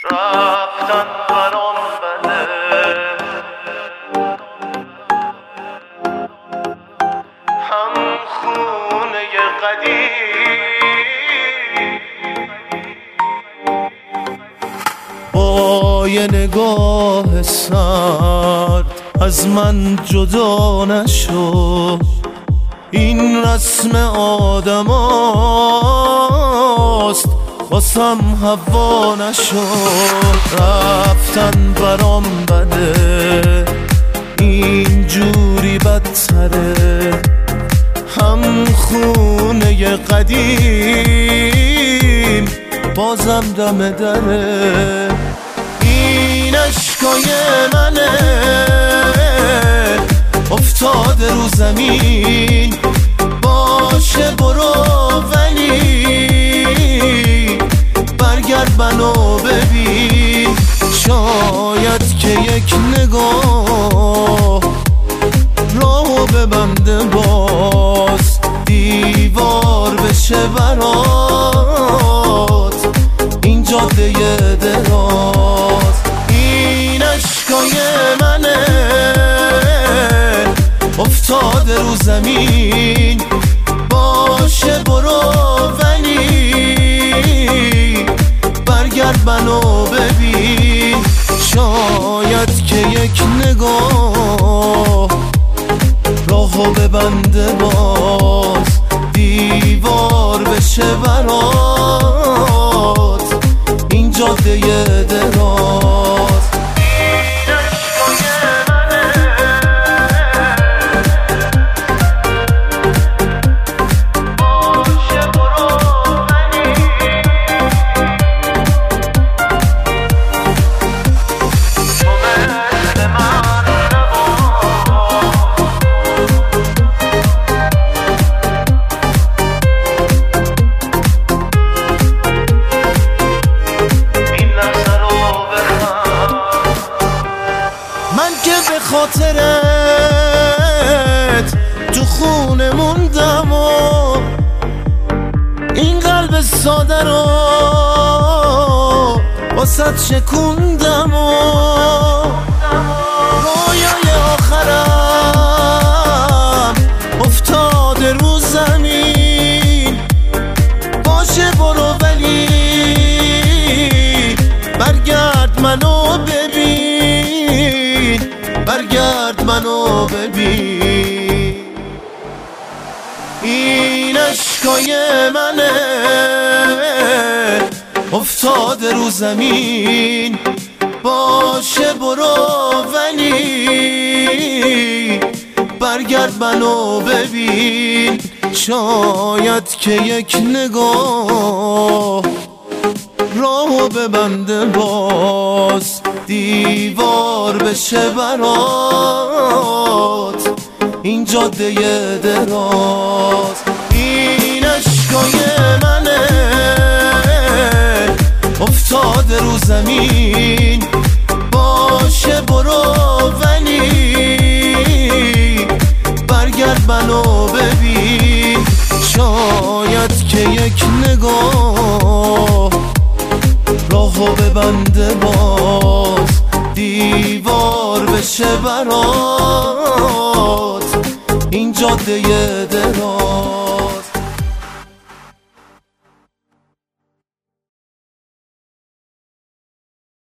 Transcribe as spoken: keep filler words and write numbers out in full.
رفتن برام بده، هم خونه قدیم با یه نگاه سرد از من جدا نشو. این رسم آدم هاست واسم هوا نشو. رفتن برام بده، اینجوری بدتره، هم خونه قدیم بازم دم دره. این اشکای منه افتاده رو زمین، باشه برو ولی برگرد منو ببین. شاید که یک نگاه راهو ببنده، باز دیوار بشه برات این جاده دراز. این اشکای منه افتاده رو زمین، باشه برو ولی برگرد منو ببین. شاید که یک نگاه راهو ببنده، باز دیوار بشه برات این جاده دراز. به خاطرت تو خونه موندم و این قلب ساده رو واسه شکوندم و رویای آخرم افتاده رو زمین، باشه برو ولی برگرد منو ببین، برگرد منو ببین. این اشکای منه افتاده رو زمین، باشه برو ولی برگرد منو ببین. شاید که یک نگاه راهو ببنده، باز دیوار بشه برات این جاده دراز. این اشکای منه افتاده رو زمین، باشه برو ولی برگرد منو ببین. شاید که یک نگاه راهو ببنده، باز دیوار بشه برات این جاده دراز.